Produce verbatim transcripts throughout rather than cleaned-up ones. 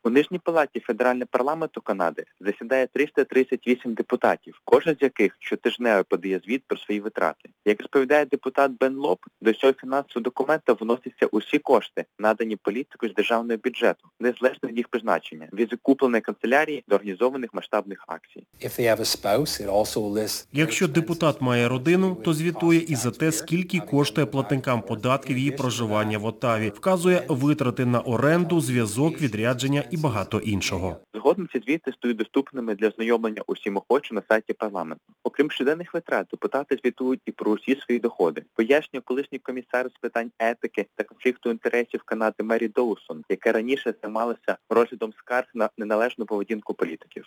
У Нижній палаті Федерального парламенту Канади засідає триста тридцять вісім депутатів, кожен з яких щотижнево подає звіт про свої витрати. Як розповідає депутат Бен Лоб, до цього фінансового документа вносяться усі кошти, надані політикою з державного бюджету, незалежно від їх призначення, від закупленої канцелярії до організованих масштабних акцій. Якщо депутат має родину, то звітує і за те, скільки коштує платникам податків її проживання в Оттаві, вказує витрати на оренду, зв'язок, відрядження і багато іншого. Згодом ці звіти стають доступними для ознайомлення усім охочим на сайті парламенту. Окрім щоденних витрат, депутати звітують і про усі свої доходи. Пояснює колишній комісар з питань етики та конфлікту інтересів Канади Мері Доусон, яка раніше займалася розглядом скарг на неналежну поведінку політиків.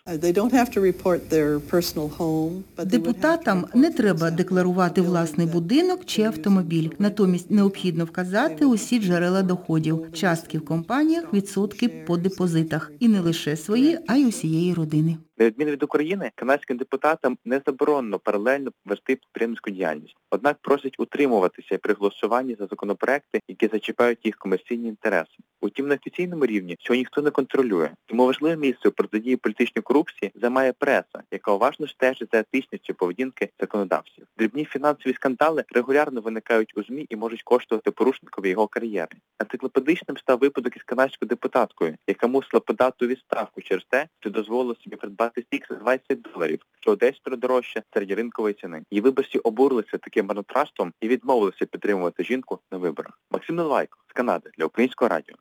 Депутатам не треба декларувати власний будинок чи автомобіль. Натомість необхідно вказати усі джерела доходів, частки в компаніях, відсотки по депозитах. І не лише свої, а й усієї родини. На відміну від України, канадським депутатам не заборонено паралельно вести підприємницьку діяльність. Однак просять утримуватися при голосуванні за законопроекти, які зачіпають їх комерційні інтереси. Утім, на офіційному рівні цього ніхто не контролює. Тому важливе місце у протидії політичній корупції займає преса, яка уважно стежить за етичністю поведінки законодавців. Дрібні фінансові скандали регулярно виникають у ЗМІ і можуть коштувати порушникові його кар'єри. Антиклопедичним став випадок із канадською депутаткою, яка мусила подати у відставку через те, що дозволила собі придбати стік за двадцять доларів, що десь дорожче серед ринкової ціни. Її виборці обурилися таким марнотратством і відмовилися підтримувати жінку на виборах. Максим Наливайко з Канади для Українського радіо.